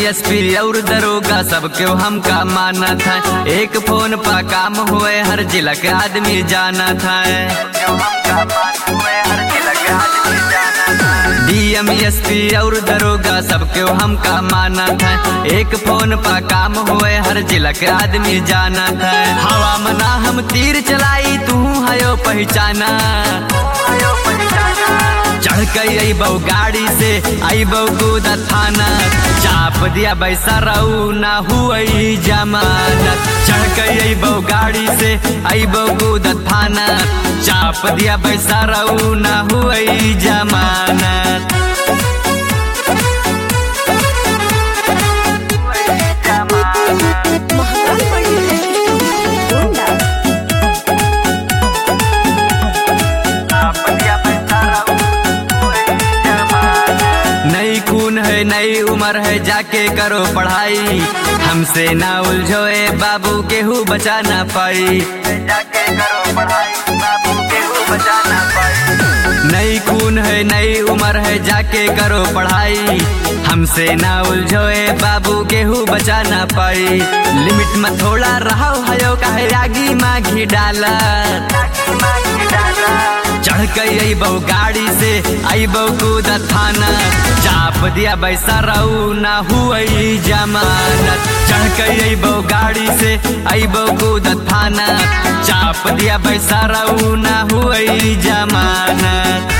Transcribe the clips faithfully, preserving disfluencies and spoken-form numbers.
S पी और दरोगा सब क्यों हमका माना था। एक फोन पा काम हुए हर जिला के आदमी जाना था। डी एम एस पी और दरोगा सब क्यों हमका माना था। एक फोन पा काम हुए हर जिला के आदमी जाना था। हवा मना हम तीर चलाई तू हयो पहचाना। चढ़ के अबो गाड़ी से अबो कूदा थाना। चाप दिया बैसा रहू ना हुई जमानत। चढ़ के अबो गाड़ी से अबो कूदा थाना। चाप दिया बैसा रहू ना हुई जमानत। नई खून है नई उम्र है जाके करो पढ़ाई। हमसे ना उलझोए बाबू केहू बचा ना पाई। जाके करो पढ़ाई बाबू केहू बचा ना पाई। नई खून है नई उम्र है जाके करो पढ़ाई। हमसे ना उलझोए बाबू केहू बचा ना पाई। लिमिट में थोड़ा रहो हयो काहे आगी माघी डाला। चढ़ के अबो गाड़ी से अबो कूदा थाना। चाप दिया बैसा रहू ना हुई जमानत। चढ़ के अबो गाड़ी से अबो कूदा थाना। चाप दिया बैसा रहू ना हुई जमानत।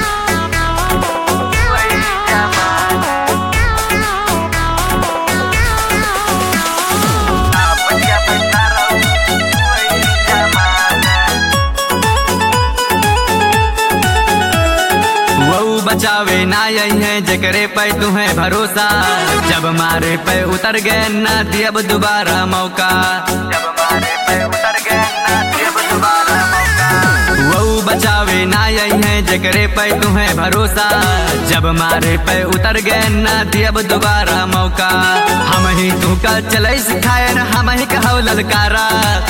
बचावे ना यही है जकरे पे तुम्हें भरोसा। जब मारे पे उतर गए ना दियब दोबारा मौका। जब मारे पे उतर गए ना दियब दोबारा मौका। वो बचावे ना यही है जकरे पे तुम्हें भरोसा। जब मारे पे उतर गए ना दियब दोबारा मौका। हम ही तू का चले सिखाए ना हम ही कहो ललकारा।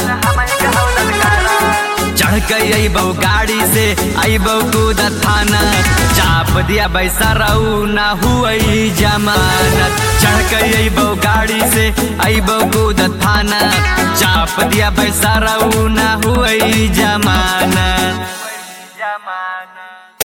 चढ़ के अबो गाड़ी से अबो कूदा थाना। चाप दिया बैसा रहू ना हुई जमानत। चढ़ के अबो गाड़ी से अबो कूदा थाना। चाप दिया बैसा रहू ना हुई जमानत।